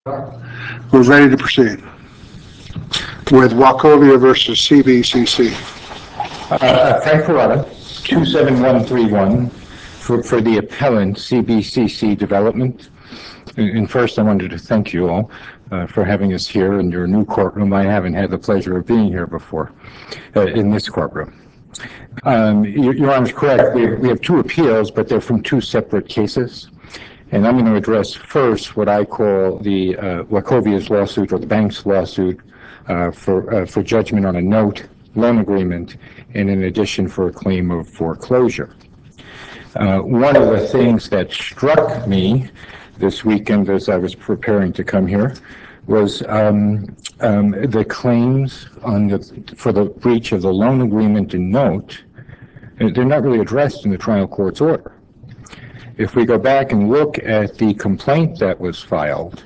We're ready to proceed with Wachovia versus CBCC. Frank Perrotta, 27131, for the appellant, CBCC Development. And first, I wanted to thank you all for having us here in your new courtroom. I haven't had the pleasure of being here before in this courtroom. Your Honor is correct. We have two appeals, but they're from two separate cases. And I'm going to address first what I call the Wachovia's lawsuit, or the bank's lawsuit, for judgment on a loan agreement, and in addition for a claim of foreclosure. One of the things that struck me this weekend as I was preparing to come here was the claims for the breach of the loan agreement and note. They're not really addressed in the trial court's order. If we go back and look at the complaint that was filed,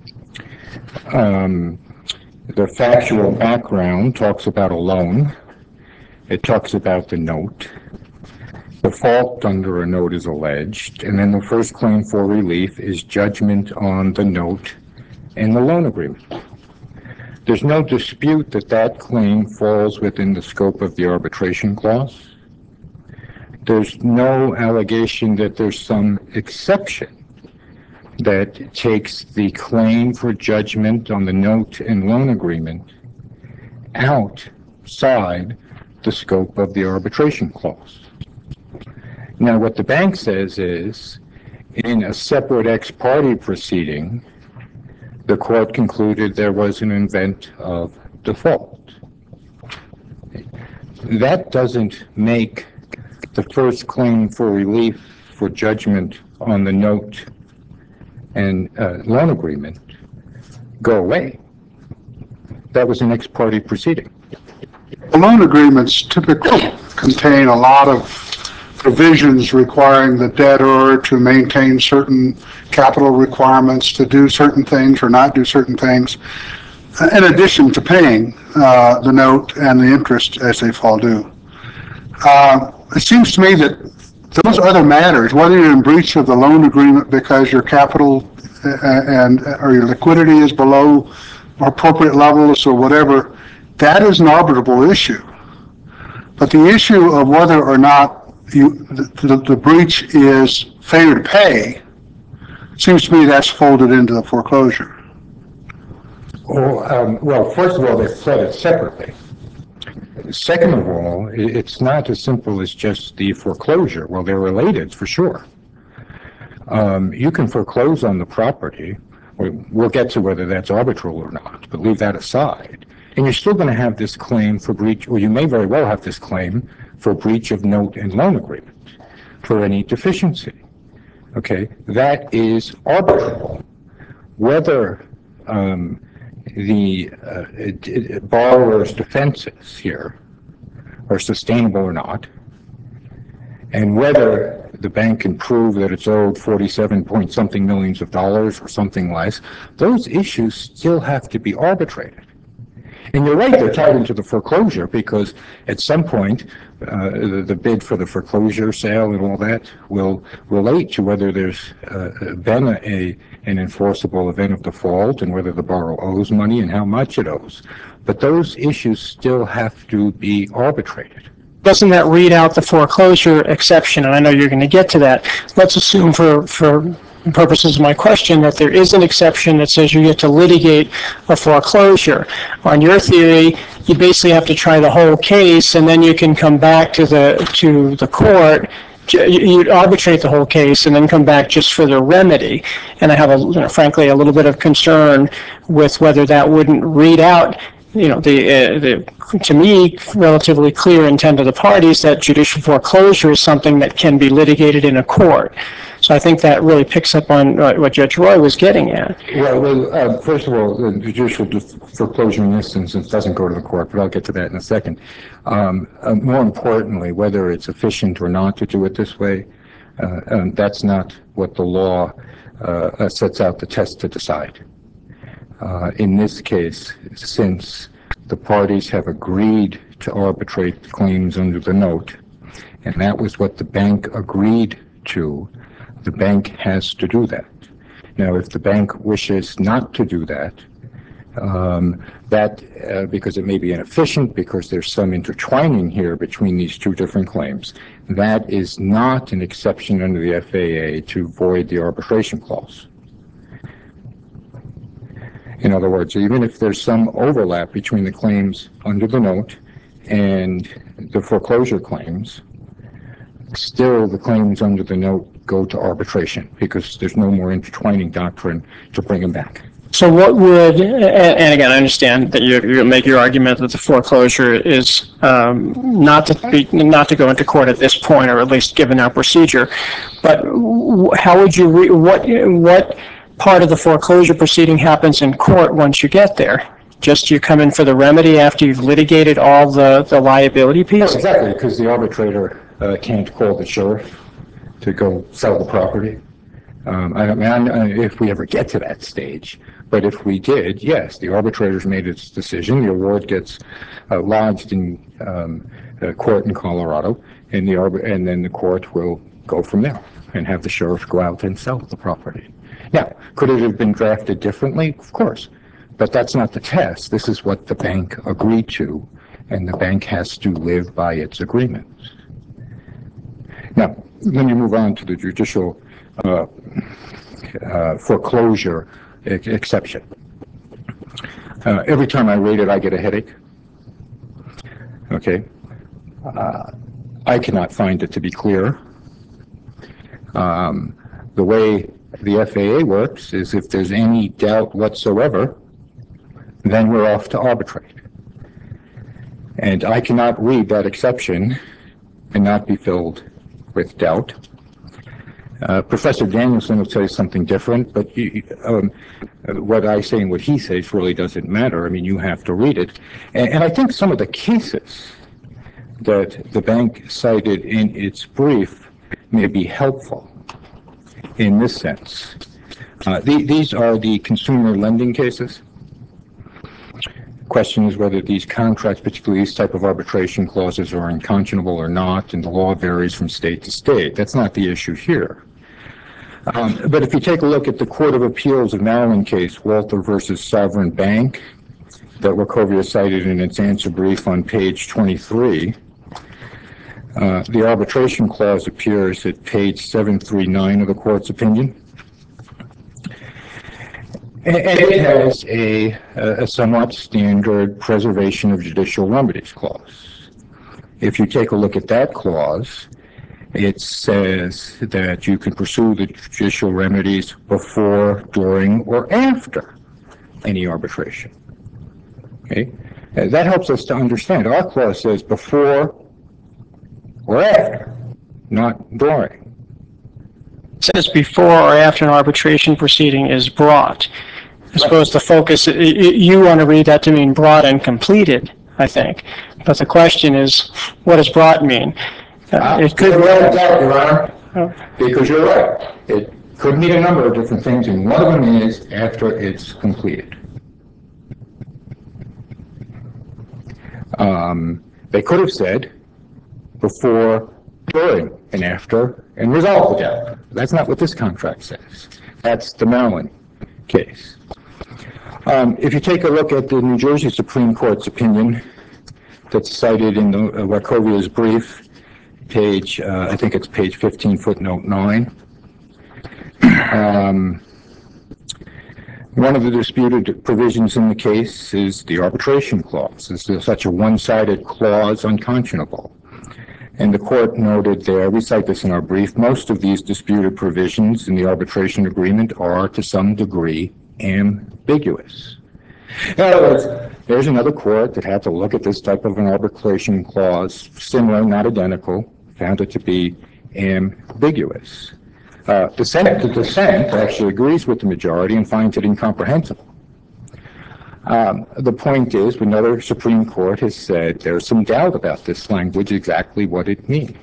the factual background talks about a loan. It talks about the note. Default under a note is alleged, and then the first claim for relief is judgment on the note and the loan agreement. There's no dispute that that claim falls within the scope of the arbitration clause. There's no allegation that there's some exception that takes the claim for judgment on the note and loan agreement outside the scope of the arbitration clause. Now, what the bank says is, in a separate ex parte proceeding, the court concluded there was an event of default. That doesn't make the first claim for relief for judgment on the note and loan agreement go away. That was an ex parte proceeding. The loan agreements typically contain a lot of provisions requiring the debtor to maintain certain capital requirements, to do certain things or not do certain things, in addition to paying the note and the interest as they fall due. It seems to me that those other matters, whether you're in breach of the loan agreement because your capital or your liquidity is below appropriate levels or whatever, that is an arbitrable issue. But the issue of whether or not the breach is failure to pay, seems to me that's folded into the foreclosure. Well, first of all, they're plotted separately. Second of all, it's not as simple as just the foreclosure. Well, they're related for sure. You can foreclose on the property. We'll get to whether that's arbitral or not, but leave that aside. And you're still going to have this claim for breach, or you may very well have this claim for breach of note and loan agreement for any deficiency. Okay, that is arbitrable. Whether the borrower's defenses here are sustainable or not, and whether the bank can prove that it's owed 47 point something millions of dollars or something less, those issues still have to be arbitrated. And you're right, they're tied into the foreclosure because at some point the bid for the foreclosure sale and all that will relate to whether there's been an enforceable event of default and whether the borrower owes money and how much it owes. But those issues still have to be arbitrated. Doesn't that read out the foreclosure exception? And I know you're going to get to that. Let's assume for purposes of my question that there is an exception that says you get to litigate a foreclosure. On your theory, you basically have to try the whole case, and then you can come back to the court. You'd arbitrate the whole case and then come back just for the remedy. And I have, frankly, a little bit of concern with whether that wouldn't read out, the to me, relatively clear intent of the parties that judicial foreclosure is something that can be litigated in a court. So I think that really picks up on what Judge Roy was getting at. Well, first of all, the judicial foreclosure in this instance doesn't go to the court, but I'll get to that in a second. More importantly, whether it's efficient or not to do it this way, that's not what the law sets out the test to decide. In this case, since the parties have agreed to arbitrate claims under the note, and that was what the bank agreed to, the bank has to do that. Now, if the bank wishes not to do that, because it may be inefficient, because there's some intertwining here between these two different claims, that is not an exception under the FAA to void the arbitration clause. In other words, even if there's some overlap between the claims under the note and the foreclosure claims, still the claims under the note go to arbitration because there's no more intertwining doctrine to bring them back. So what would, and again, I understand that you make your argument that the foreclosure is not to go into court at this point, or at least given our procedure, but how would you, what part of the foreclosure proceeding happens in court once you get there? Just you come in for the remedy after you've litigated all the liability piece? Yes, exactly, because the arbitrator can't call the sheriff to go sell the property. If we ever get to that stage, but if we did, yes, the arbitrator's made its decision. The award gets lodged in court in Colorado, and then the court will go from there and have the sheriff go out and sell the property. Now, could it have been drafted differently? Of course, but that's not the test. This is what the bank agreed to, and the bank has to live by its agreements. Now, then you move on to the judicial foreclosure exception. Every time I read it, I get a headache. Okay. I cannot find it to be clear. The way the FAA works is if there's any doubt whatsoever, then we're off to arbitrate. And I cannot read that exception and not be filled with doubt. Professor Danielson will tell you something different, but what I say and what he says really doesn't matter. I mean, you have to read it. And I think some of the cases that the bank cited in its brief may be helpful in this sense. These are the consumer lending cases. The question is whether these contracts, particularly these type of arbitration clauses, are unconscionable or not, and the law varies from state to state. That's not the issue here. But if you take a look at the Court of Appeals of Maryland case, Walter versus Sovereign Bank, that Wachovia cited in its answer brief on page 23, the arbitration clause appears at page 739 of the court's opinion. And it has a somewhat standard preservation of judicial remedies clause. If you take a look at that clause, it says that you can pursue the judicial remedies before, during, or after any arbitration. Okay? That helps us to understand. Our clause says before or after, not during. It says before or after an arbitration proceeding is brought. I suppose the focus, you want to read that to mean brought and completed, I think. But the question is, what does brought mean? It could doubt, Your Honor, because you're right. It could mean a number of different things, and one of them is after it's completed. They could have said before, during, and after, and resolve the doubt. That's not what this contract says. That's the Maryland case. If you take a look at the New Jersey Supreme Court's opinion that's cited in Wachovia's brief, page, I think it's page 15, footnote 9. One of the disputed provisions in the case is the arbitration clause. Is such a one-sided clause unconscionable? And the court noted there, we cite this in our brief, most of these disputed provisions in the arbitration agreement are to some degree ambiguous. In other words, there's another court that had to look at this type of an arbitration clause, similar, not identical, found it to be ambiguous. The dissent actually agrees with the majority and finds it incomprehensible. The point is, another Supreme Court has said there's some doubt about this language, exactly what it means.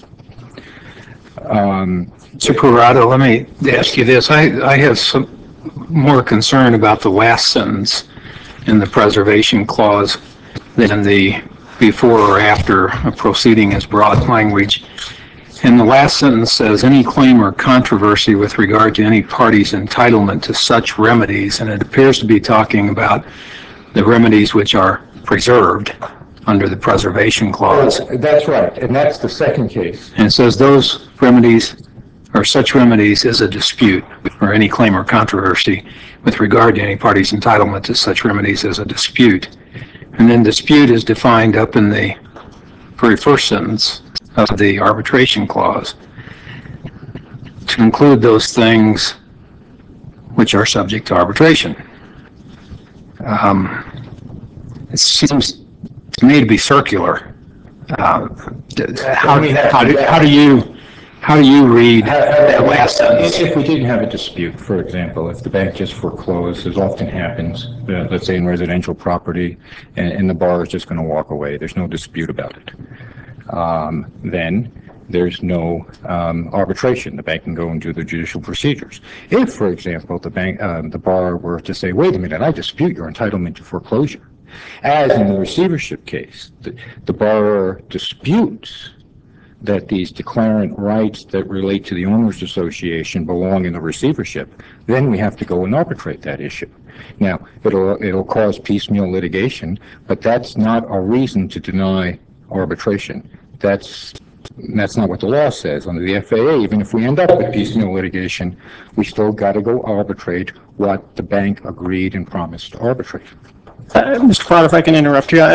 Mr. Corrado, let me ask you this. I have some more concern about the last sentence in the preservation clause than the before or after a proceeding is brought language. And the last sentence says, any claim or controversy with regard to any party's entitlement to such remedies, and it appears to be talking about the remedies which are preserved under the preservation clause. That's right, and that's the second case. And it says those remedies or such remedies is a dispute, or any claim or controversy with regard to any party's entitlement to such remedies is a dispute. And then dispute is defined up in the very first sentence of the arbitration clause to include those things which are subject to arbitration. It seems to me to be circular. How do you read that last sentence? If we didn't have a dispute, for example, if the bank just foreclosed, as often happens, let's say in residential property, and the borrower is just going to walk away, there's no dispute about it, then there's no arbitration. The bank can go and do the judicial procedures. If, for example, the borrower were to say, wait a minute, I dispute your entitlement to foreclosure, as in the receivership case, the borrower disputes that these declarant rights that relate to the owners association belong in the receivership, then we have to go and arbitrate that issue. Now, it'll cause piecemeal litigation, but that's not a reason to deny arbitration. That's not what the law says. Under the FAA, even if we end up with piecemeal litigation, we still got to go arbitrate what the bank agreed and promised to arbitrate. Mr. Pratt, if I can interrupt you,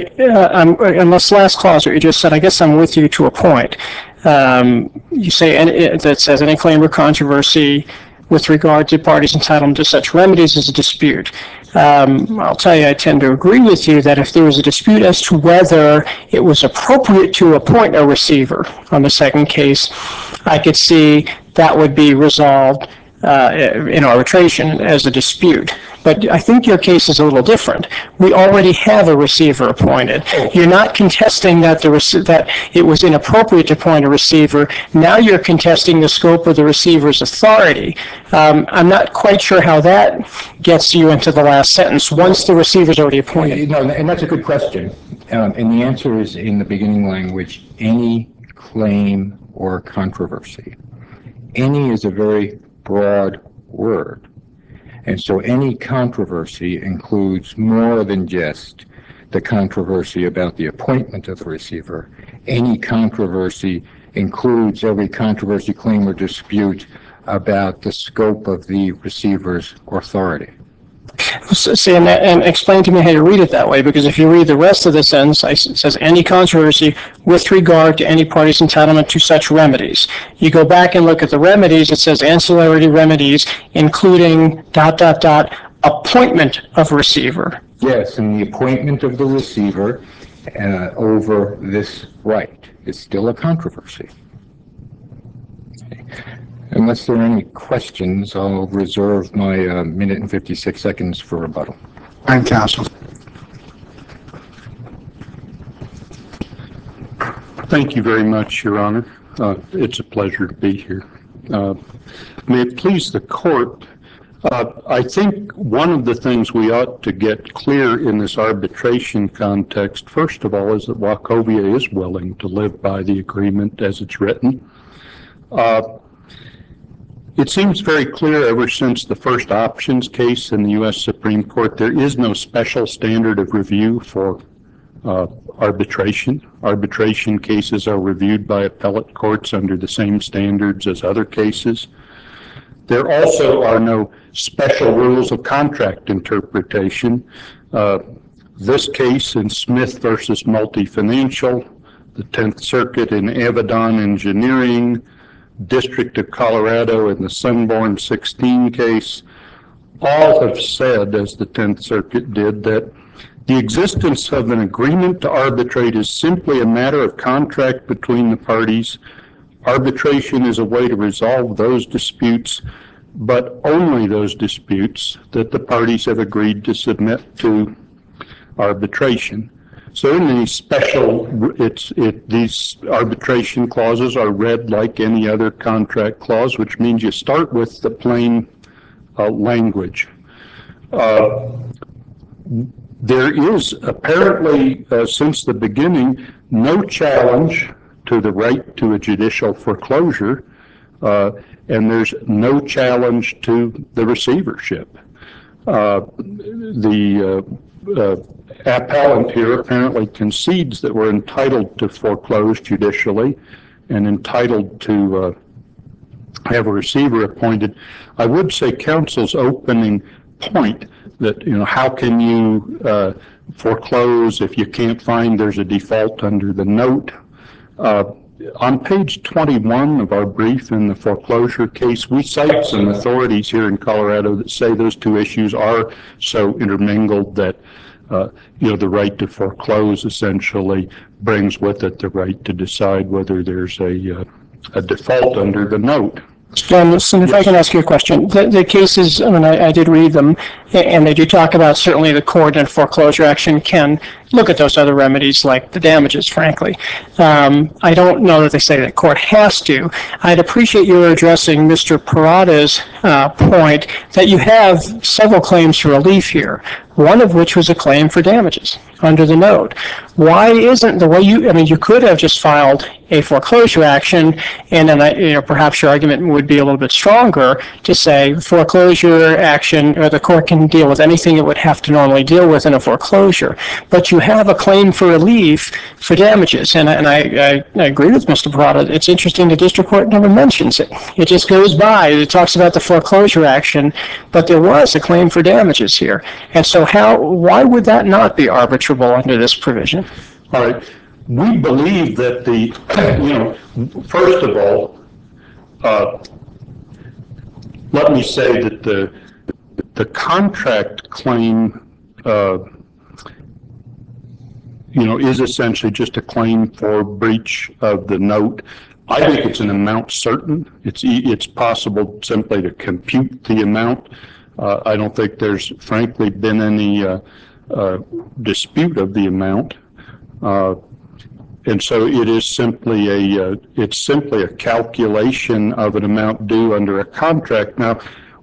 on this last clause that you just said, I guess I'm with you to a point. You say that says any claim or controversy with regard to parties entitled to such remedies is a dispute. I'll tell you, I tend to agree with you that if there was a dispute as to whether it was appropriate to appoint a receiver on the second case, I could see that would be resolved in arbitration as a dispute. But I think your case is a little different. We already have a receiver appointed. You're not contesting that that it was inappropriate to appoint a receiver. Now you're contesting the scope of the receiver's authority. I'm not quite sure how that gets you into the last sentence once the receiver's already appointed. No, and that's a good question. And the answer is in the beginning language, any claim or controversy. Any is a very broad word. And so any controversy includes more than just the controversy about the appointment of the receiver. Any controversy includes every controversy, claim, or dispute about the scope of the receiver's authority. See, and explain to me how you read it that way, because if you read the rest of the sentence, it says any controversy with regard to any party's entitlement to such remedies. You go back and look at the remedies, it says ancillary remedies, including ... appointment of receiver. Yes, and the appointment of the receiver over this right is still a controversy. Unless there are any questions, I'll reserve my minute and 56 seconds for rebuttal. And counsel. Thank you very much, Your Honor. It's a pleasure to be here. May it please the court, I think one of the things we ought to get clear in this arbitration context, first of all, is that Wachovia is willing to live by the agreement as it's written. It seems very clear ever since the first options case in the U.S. Supreme Court, there is no special standard of review for arbitration. Arbitration cases are reviewed by appellate courts under the same standards as other cases. There also are no special rules of contract interpretation. This case in Smith versus Multifinancial, the 10th Circuit in Avedon Engineering, District of Colorado in the Sunborn 16 case, all have said, as the 10th Circuit did, that the existence of an agreement to arbitrate is simply a matter of contract between the parties. Arbitration is a way to resolve those disputes, but only those disputes that the parties have agreed to submit to arbitration. So in these these arbitration clauses are read like any other contract clause, which means you start with the plain language. There is apparently, since the beginning, no challenge to the right to a judicial foreclosure, and there's no challenge to the receivership. The appellant here apparently concedes that we're entitled to foreclose judicially and entitled to have a receiver appointed. I would say counsel's opening point that, how can you foreclose if you can't find there's a default under the note? On page 21 of our brief in the foreclosure case, we cite some authorities here in Colorado that say those two issues are so intermingled that the right to foreclose essentially brings with it the right to decide whether there's a default under the note. John, listen, if I can ask you a question. The cases, I did read them, and they do talk about certainly the court and foreclosure action can look at those other remedies like the damages, frankly. I don't know that they say that court has to. I'd appreciate you addressing Mr. Parada's point that you have several claims for relief here, one of which was a claim for damages under the note. Why isn't the way you could have just filed a foreclosure action, and then perhaps your argument would be a little bit stronger to say foreclosure action, or the court can deal with anything it would have to normally deal with in a foreclosure. But you have a claim for relief for damages, and I agree with Mr. Parada. It's interesting the district court never mentions it. It just goes by. It talks about the foreclosure action, but there was a claim for damages here. And so why would that not be arbitrable under this provision? All right. We believe that first of all, let me say that the contract claim, is essentially just a claim for breach of the note. I think it's an amount certain. It's possible simply to compute the amount. I don't think there's frankly been any dispute of the amount. And so it is simply a calculation of an amount due under a contract. Now,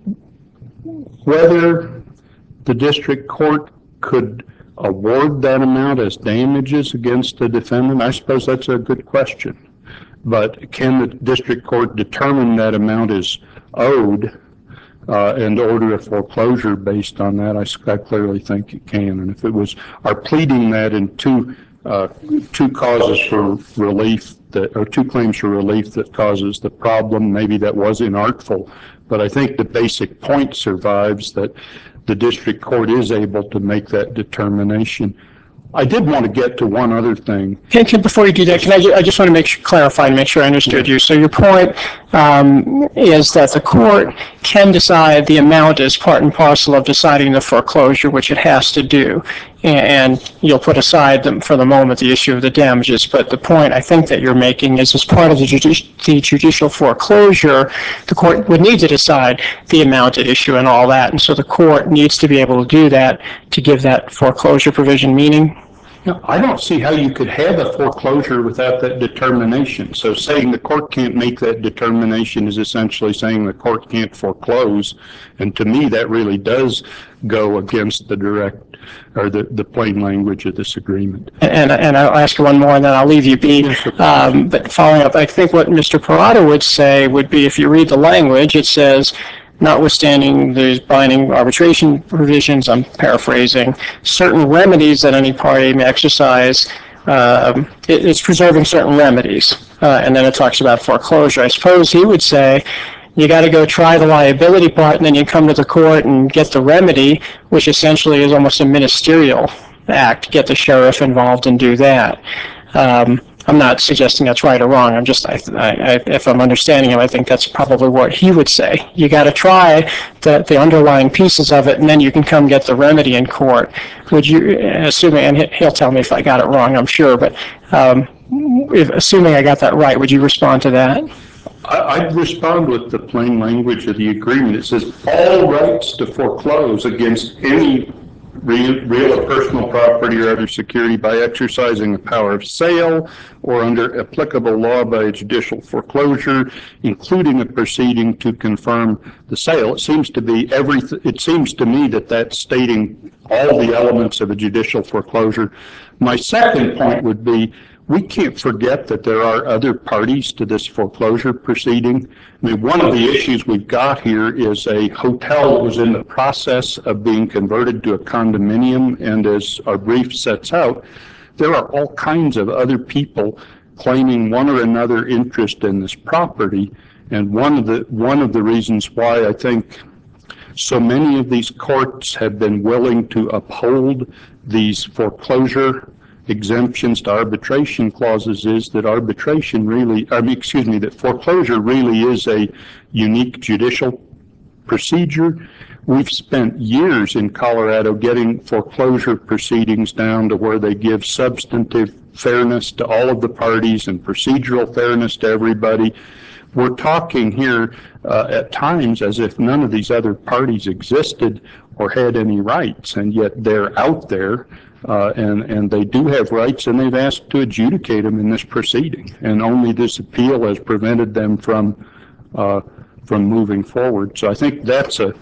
whether the district court could award that amount as damages against the defendant, I suppose that's a good question. But can the district court determine that amount is owed and order a foreclosure based on that? I clearly think it can. And if it was our pleading that in two causes for relief or two claims for relief that causes the problem, maybe that was inartful. But I think the basic point survives that the district court is able to make that determination. I did want to get to one other thing. Before you do that, I just want to clarify and make sure I understood you. So your point is that the court can decide the amount as part and parcel of deciding the foreclosure, which it has to do. And you'll put aside for the moment the issue of the damages. But the point I think that you're making is as part of the judicial foreclosure, the court would need to decide the amount at issue and all that. And so the court needs to be able to do that to give that foreclosure provision meaning. No, I don't see how you could have a foreclosure without that determination. So saying the court can't make that determination is essentially saying the court can't foreclose. And to me, that really does go against the direct or the plain language of this agreement. And I'll ask you one more, and then I'll leave you be. But following up, I think what Mr. Parada would say would be, if you read the language, it says, notwithstanding the binding arbitration provisions, I'm paraphrasing, certain remedies that any party may exercise, it's preserving certain remedies. And then it talks about foreclosure. I suppose he would say, you got to go try the liability part, and then you come to the court and get the remedy, which essentially is almost a ministerial act, get the sheriff involved and do that. I'm not suggesting that's right or wrong. I'm just, if I'm understanding him, I think that's probably what he would say. You got to try the underlying pieces of it, and then you can come get the remedy in court. Would you, assuming, and he'll tell me if I got it wrong, I'm sure, but assuming I got that right, would you respond to that? I'd respond with the plain language of the agreement. It says all rights to foreclose against any real or personal property or other security by exercising the power of sale or under applicable law by a judicial foreclosure, including a proceeding to confirm the sale. It seems to be it seems to me that that's stating all the elements of a judicial foreclosure. My second point would be, we can't forget that there are other parties to this foreclosure proceeding. I mean, one of the issues we've got here is a hotel that was in the process of being converted to a condominium, and as our brief sets out, there are all kinds of other people claiming one or another interest in this property. And one of the reasons why I think so many of these courts have been willing to uphold these foreclosure exemptions to arbitration clauses is that that foreclosure really is a unique judicial procedure. We've spent years in Colorado getting foreclosure proceedings down to where they give substantive fairness to all of the parties and procedural fairness to everybody. We're talking here at times as if none of these other parties existed or had any rights, and yet they're out there, and they do have rights, and they've asked to adjudicate them in this proceeding, and only this appeal has prevented them from moving forward. So I think that's a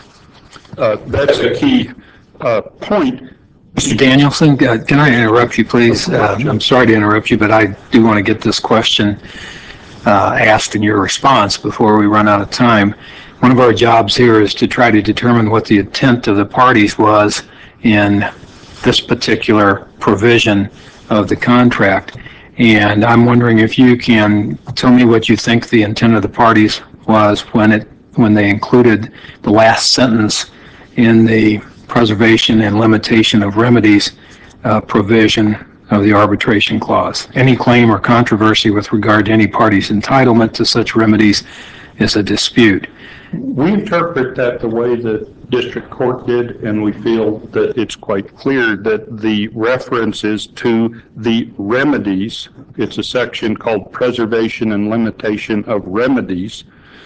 key point. Mr. Danielson, can I interrupt you, please? I'm sorry to interrupt you, but I do want to get this question asked in your response before we run out of time. One of our jobs here is to try to determine what the intent of the parties was in this particular provision of the contract. And I'm wondering if you can tell me what you think the intent of the parties was when they included the last sentence in the preservation and limitation of remedies provision of the arbitration clause. Any claim or controversy with regard to any party's entitlement to such remedies is a dispute. We interpret that the way the district court did, and we feel that it's quite clear that the reference is to the remedies. It's a section called preservation and limitation of remedies.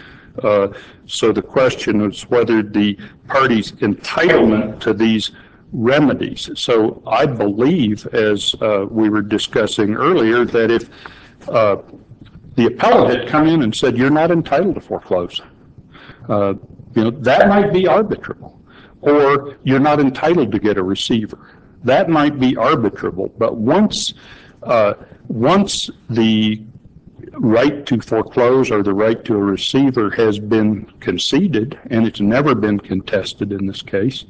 So the question is whether the party's entitlement to these remedies. So I believe, as we were discussing earlier, that if the appellant had come in and said, you're not entitled to foreclose, that might be arbitrable. Or you're not entitled to get a receiver. That might be arbitrable. But once the right to foreclose or the right to a receiver has been conceded, and it's never been contested in this case,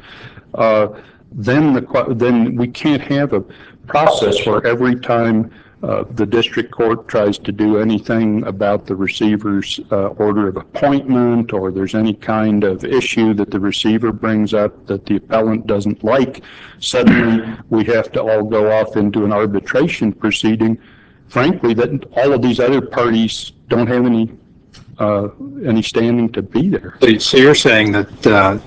then we can't have a process where every time the district court tries to do anything about the receiver's order of appointment, or there's any kind of issue that the receiver brings up that the appellant doesn't like, suddenly we have to all go off into an arbitration proceeding. Frankly, that all of these other parties don't have any standing to be there. So you're saying that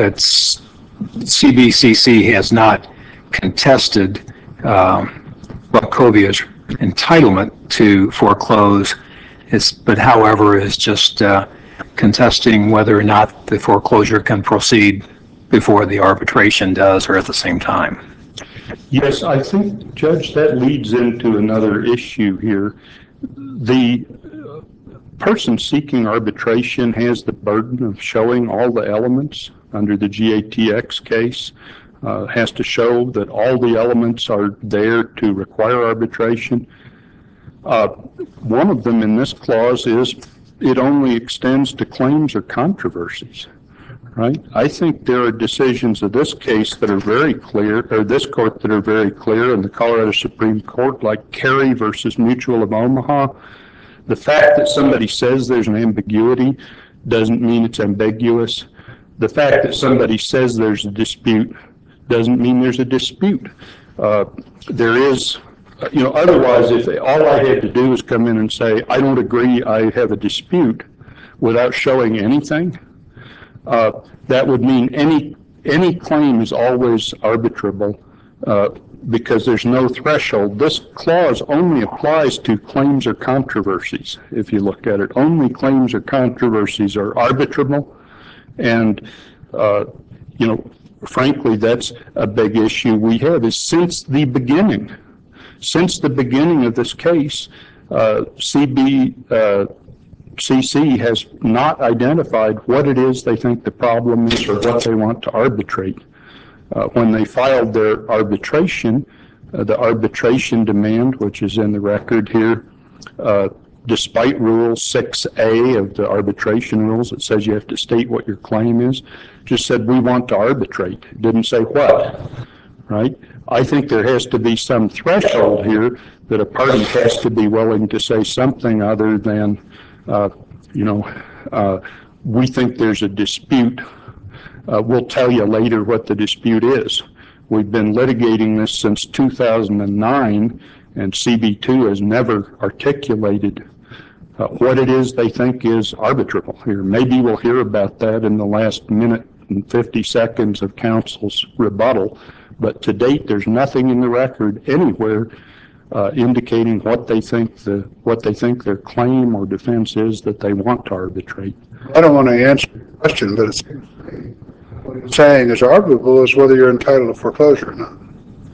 CBCC has not contested Wachovia's entitlement to foreclose, but however is just contesting whether or not the foreclosure can proceed before the arbitration does or at the same time. Yes, I think, Judge, that leads into another issue here. The person seeking arbitration has the burden of showing all the elements under the GATX case, has to show that all the elements are there to require arbitration. One of them in this clause is it only extends to claims or controversies. Right? I think there are decisions of this case that are very clear, or this court that are very clear, in the Colorado Supreme Court, like Carey versus Mutual of Omaha. The fact that somebody says there's an ambiguity doesn't mean it's ambiguous. The fact that somebody says there's a dispute doesn't mean there's a dispute. There is, otherwise, if all I had to do is come in and say, I don't agree, I have a dispute, without showing anything, that would mean any claim is always arbitrable because there's no threshold. This clause only applies to claims or controversies. If you look at it, only claims or controversies are arbitrable, and frankly, that's a big issue we have. Is since the beginning of this case, CC has not identified what it is they think the problem is or what they want to arbitrate. When they filed their arbitration, the arbitration demand, which is in the record here, despite Rule 6A of the arbitration rules, it says you have to state what your claim is, just said we want to arbitrate. It didn't say what, right? I think there has to be some threshold here that a party has to be willing to say something other than, we think there's a dispute. We'll tell you later what the dispute is. We've been litigating this since 2009, and CB2 has never articulated what it is they think is arbitrable here. Maybe we'll hear about that in the last minute and 50 seconds of counsel's rebuttal, but to date there's nothing in the record anywhere indicating what they think their claim or defense is that they want to arbitrate. I don't want to answer your question, but it's what you're saying is arguable is whether you're entitled to foreclosure or not.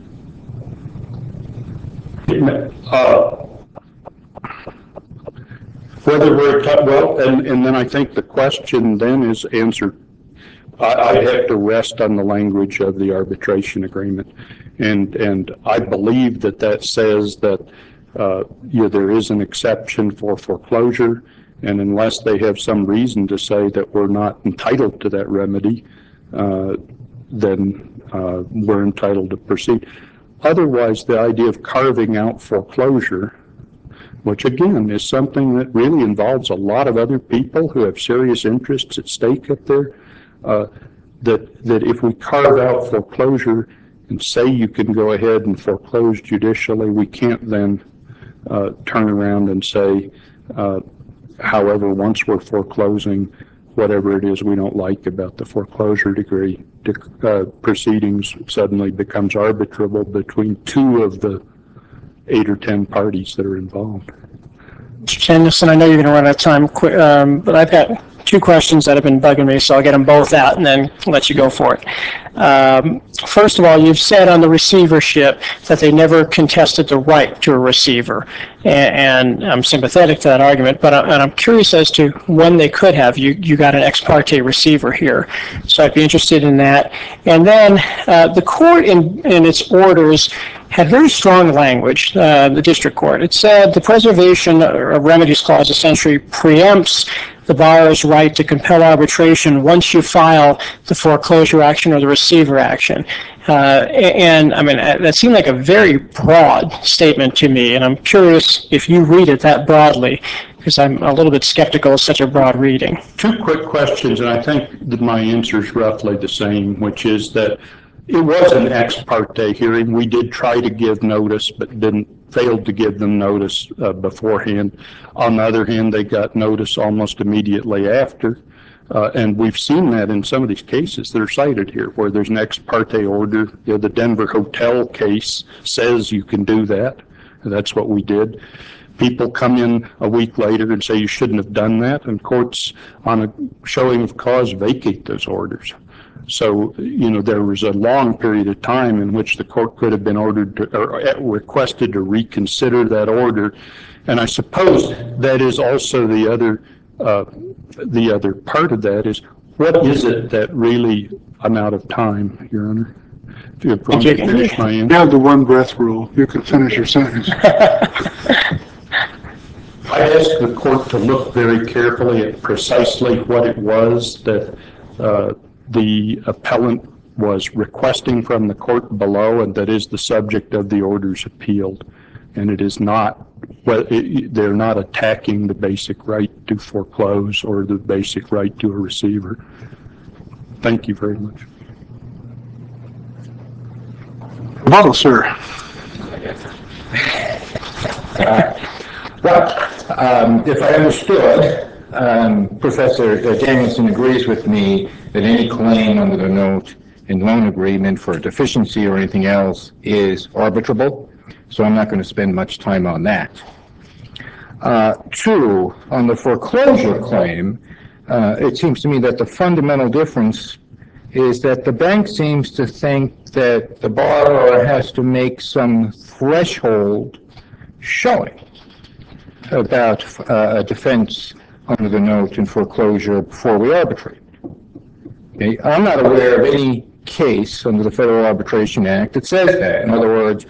Whether we're, and then I think the question then is answered. I'd have to rest on the language of the arbitration agreement. And I believe that says that there is an exception for foreclosure, and unless they have some reason to say that we're not entitled to that remedy, then we're entitled to proceed. Otherwise, the idea of carving out foreclosure, which again is something that really involves a lot of other people who have serious interests at stake up there, that if we carve out foreclosure and say you can go ahead and foreclose judicially, we can't then turn around and say, however, once we're foreclosing, whatever it is we don't like about the foreclosure degree, proceedings suddenly becomes arbitrable between two of the 8 or 10 parties that are involved. Mr. Tennyson, I know you're going to run out of time, but I've got two questions that have been bugging me, so I'll get them both out and then let you go for it. First of all, you've said on the receivership that they never contested the right to a receiver, and I'm sympathetic to that argument, but I'm curious as to when they could have. You got an ex parte receiver here, so I'd be interested in that. And then the court in its orders had very strong language, the district court. It said the preservation of remedies clause essentially preempts the borrower's right to compel arbitration once you file the foreclosure action or the receiver action. And I mean, that seemed like a very broad statement to me, and I'm curious if you read it that broadly, because I'm a little bit skeptical of such a broad reading. Two quick questions, and I think that my answer is roughly the same, which is that it was an ex parte hearing. We did try to give notice, but failed to give them notice beforehand. On the other hand, they got notice almost immediately after. And we've seen that in some of these cases that are cited here, where there's an ex parte order. The Denver Hotel case says you can do that. That's what we did. People come in a week later and say you shouldn't have done that, and courts, on a showing of cause, vacate those orders. So, there was a long period of time in which the court could have been ordered to, or requested to reconsider that order. And I suppose that is also the other part of that is, what is it that really, I'm out of time, Your Honor. If you want to finish my answer. You have the one breath rule. You can finish your sentence. I asked the court to look very carefully at precisely what it was that the appellant was requesting from the court below, and that is the subject of the orders appealed. And it is not, they're not attacking the basic right to foreclose or the basic right to a receiver. Thank you very much. Rebuttal, sir. If I understood, Professor Danielson agrees with me that any claim under the note and loan agreement for a deficiency or anything else is arbitrable, so I'm not going to spend much time on that. Two, on the foreclosure claim, it seems to me that the fundamental difference is that the bank seems to think that the borrower has to make some threshold showing about a defense under the note in foreclosure before we arbitrate. Okay? I'm not aware of any case under the Federal Arbitration Act that says that. In other words,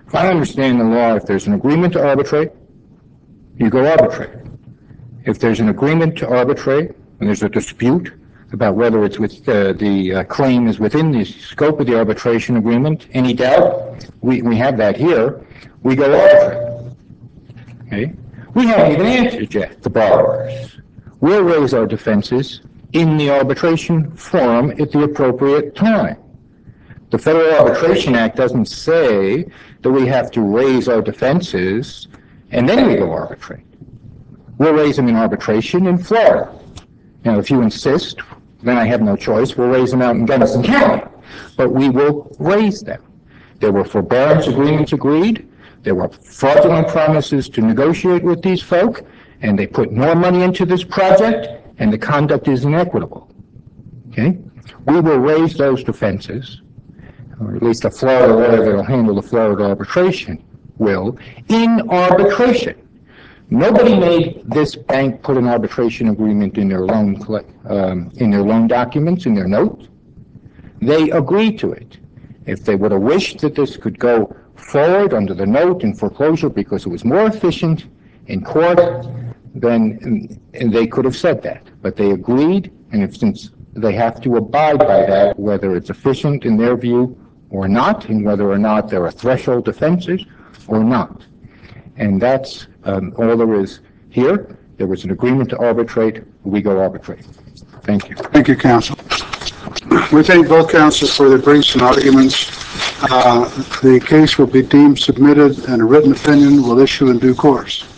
If I understand the law, if there's an agreement to arbitrate, you go arbitrate. If there's an agreement to arbitrate, and there's a dispute about whether it's with, the claim is within the scope of the arbitration agreement, any doubt, we have that here, we go arbitrate. Okay? We haven't even answered yet, the borrowers. We'll raise our defenses in the arbitration forum at the appropriate time. The Federal Arbitration Act doesn't say that we have to raise our defenses and then we go arbitrate. We'll raise them in arbitration in Florida. Now, if you insist, then I have no choice. We'll raise them out in Gunnison County. But we will raise them. There were forbearance agreements agreed. There were fraudulent promises to negotiate with these folk, and they put more money into this project, and the conduct is inequitable. Okay? We will raise those defenses, or at least the Florida lawyer that will handle the Florida arbitration will, in arbitration. Nobody made this bank put an arbitration agreement in their loan documents, in their notes. They agreed to it. If they would have wished that this could go forward under the note in foreclosure because it was more efficient in court, then they could have said that. But they agreed, and since they have to abide by that, whether it's efficient in their view or not, and whether or not there are threshold defenses or not. And that's all there is here. There was an agreement to arbitrate. We go arbitrate. Thank you. Thank you, counsel. We thank both counsels for their briefs and arguments. The case will be deemed submitted and a written opinion will issue in due course.